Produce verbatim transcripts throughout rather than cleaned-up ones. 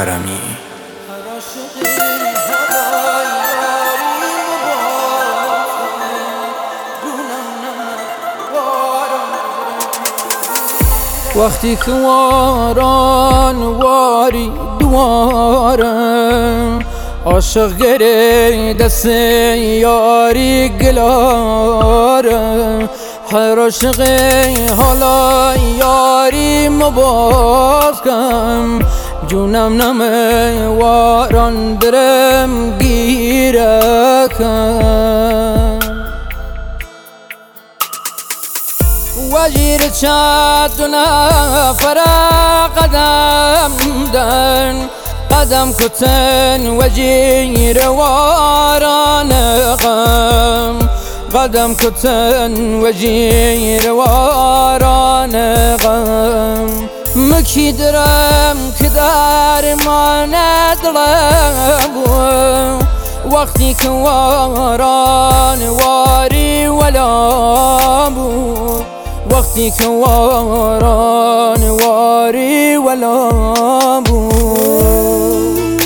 کرمی. وقتی که واران واری دوارم عاشق گره دست یاری گلارم هر عاشق حالا یاری مباز کم جونم نمه واران درم گیره کم وجیر چاد دو نفر قدم دن قدم کتن وجیر واران غم قدم کتن وجیر واران غم مکی درم که در ما ندلم وقتی که واران واری ولا بود وقتی که واران واری ولا بود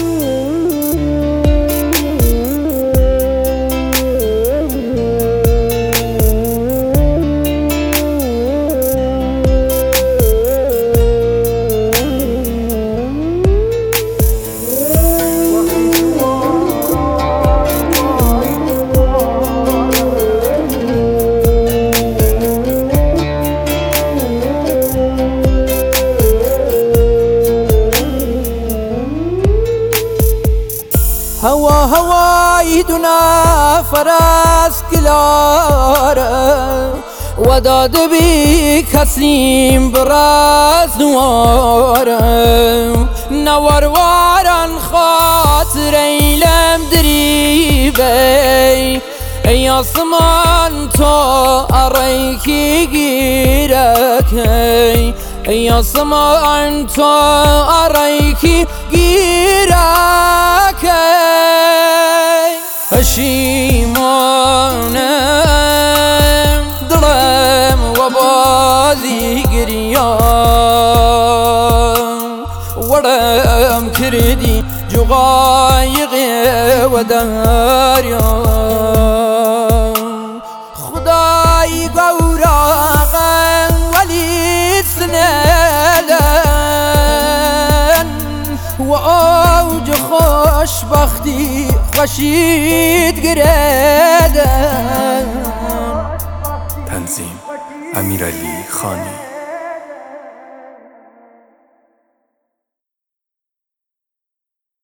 هوا هوای دو نفر از گلاره وداد بی کسیم براز نواره نورواران خاطر ایلم دریبه ای آسمان تو ارایکی گیرکی ای آسمان تو ارایکی گیرکی پشیمانم دلم و بازی گریام ورم کردی جغایق و دریام خدای گوراغم ولی سندن و اوج خوشبختی خشید گردن. تنظیم امیرعلی خانی.